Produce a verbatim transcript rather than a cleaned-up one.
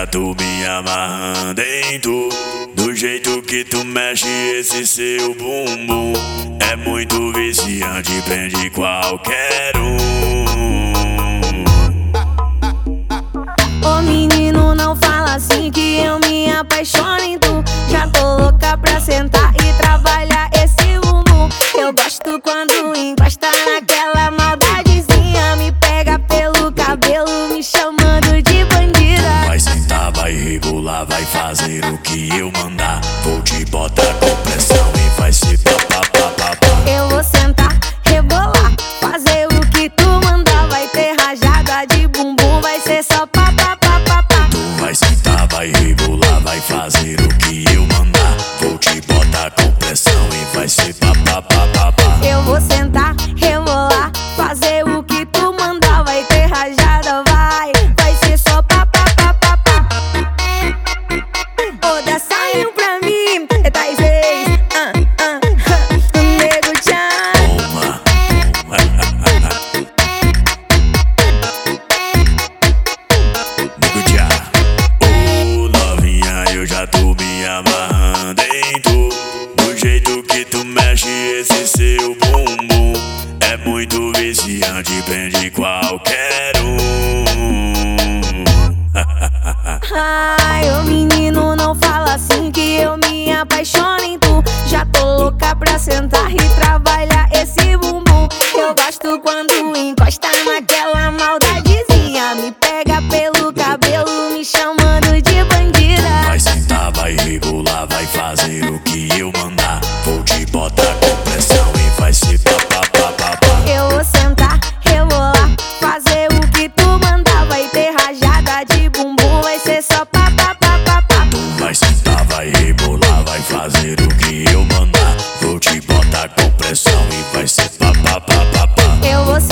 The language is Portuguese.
já tô me amarrando em tu. Do jeito que tu mexe esse seu bumbum é muito viciante, prende qualquer um. Ô menino, não fala assim que eu me apaixono em tu. Já tô louca pra sentar e trabalhar esse bumbum. Eu gosto quando encosta naquela maldadezinha, me pega pelo cabelo me chamando de bandida. Vai sentar, vai rebolar, vai fazer o que eu mandar. Vou te botar com pressão e vai ser papapá. Eu vou sentar, rebolar, fazer o que tu mandar. Vai ter rajada de bumbum, vai ser só papapá. Tu vai sentar, vai rebolar, vai fazer o que eu mandar. Vou te botar com pressão e vai ser papapá. Eu vou sentar, rebolar, fazer o que tu mandar. Vai ter rajada, vai, vai ser só papapá. Ô, dá saiu pra mim, é tais vezes, ah, ah, ah, nego tchau. Nego tchau. Ô novinha, eu já tô me amarrando em tu. Do jeito que tu mexe esse seu bumbum é muito viciante, prende qualquer um. Ai, ô menino, não fala assim que eu me apaixono em tu. Já tô louca pra sentar e trabalhar esse bumbum. Eu gosto quando encosta naquela maldadezinha, me pega pelo cabelo me chamando de bandida. Vai sentar, vai rebolar, vai fazer o que eu mandar. Vou te botar com pressão e vai ser papapá. Eu vou sentar, rebolar, fazer o que tu mandar. Vai ter rajada de bumbum, vai ser só papapá. Tu vai sentar, vai rebolar, vai fazer o que eu mandar. Vou te botar com pressão e vai ser papapá. Eu vou